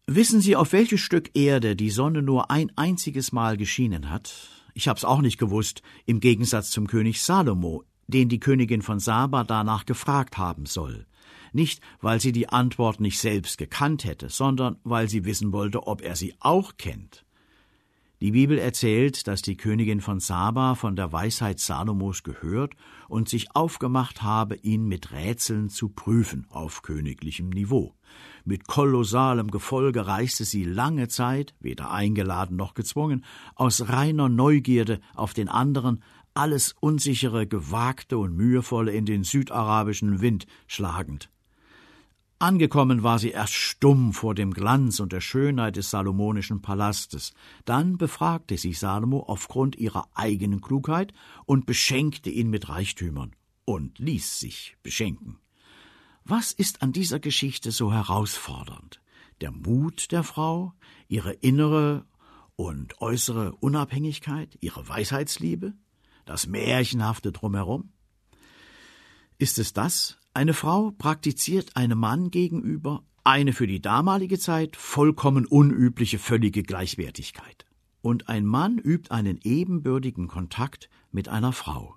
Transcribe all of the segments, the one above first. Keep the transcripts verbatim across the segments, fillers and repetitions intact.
Wissen Sie, auf welches Stück Erde die Sonne nur ein einziges Mal geschienen hat? Ich hab's auch nicht gewusst, im Gegensatz zum König Salomo, den die Königin von Saba danach gefragt haben soll. Nicht, weil sie die Antwort nicht selbst gekannt hätte, sondern weil sie wissen wollte, ob er sie auch kennt. Die Bibel erzählt, dass die Königin von Saba von der Weisheit Salomos gehört und sich aufgemacht habe, ihn mit Rätseln zu prüfen auf königlichem Niveau. Mit kolossalem Gefolge reiste sie lange Zeit, weder eingeladen noch gezwungen, aus reiner Neugierde auf den anderen, alles Unsichere, Gewagte und Mühevolle in den südarabischen Wind schlagend. Angekommen war sie erst stumm vor dem Glanz und der Schönheit des salomonischen Palastes. Dann befragte sie Salomo aufgrund ihrer eigenen Klugheit und beschenkte ihn mit Reichtümern und ließ sich beschenken. Was ist an dieser Geschichte so herausfordernd? Der Mut der Frau, ihre innere und äußere Unabhängigkeit, ihre Weisheitsliebe, das Märchenhafte drumherum? Ist es das? Eine Frau praktiziert einem Mann gegenüber eine für die damalige Zeit vollkommen unübliche völlige Gleichwertigkeit. Und ein Mann übt einen ebenbürtigen Kontakt mit einer Frau.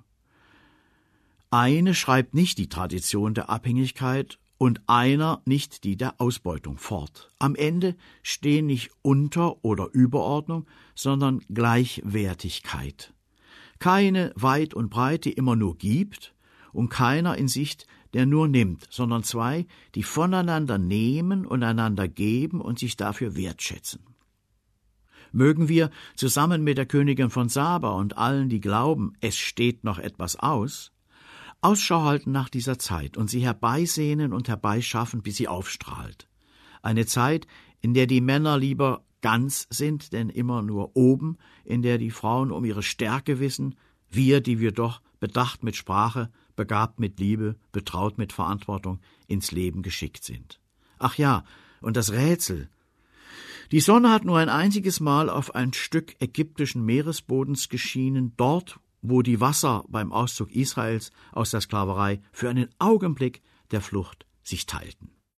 Eine schreibt nicht die Tradition der Abhängigkeit und einer nicht die der Ausbeutung fort. Am Ende stehen nicht Unter- oder Überordnung, sondern Gleichwertigkeit. Keine Weit und Breit, die immer nur gibt, und keiner in Sicht, der nur nimmt, sondern zwei, die voneinander nehmen und einander geben und sich dafür wertschätzen. Mögen wir zusammen mit der Königin von Saba und allen, die glauben, es steht noch etwas aus, Ausschau halten nach dieser Zeit und sie herbeisehnen und herbeischaffen, bis sie aufstrahlt. Eine Zeit, in der die Männer lieber ganz sind, denn immer nur oben, in der die Frauen um ihre Stärke wissen, wir, die wir doch bedacht mit Sprache, begabt mit Liebe, betraut mit Verantwortung, ins Leben geschickt sind. Ach ja, und das Rätsel. Die Sonne hat nur ein einziges Mal auf ein Stück ägyptischen Meeresbodens geschienen, dort, wo die Wasser beim Auszug Israels aus der Sklaverei für einen Augenblick der Flucht sich teilten.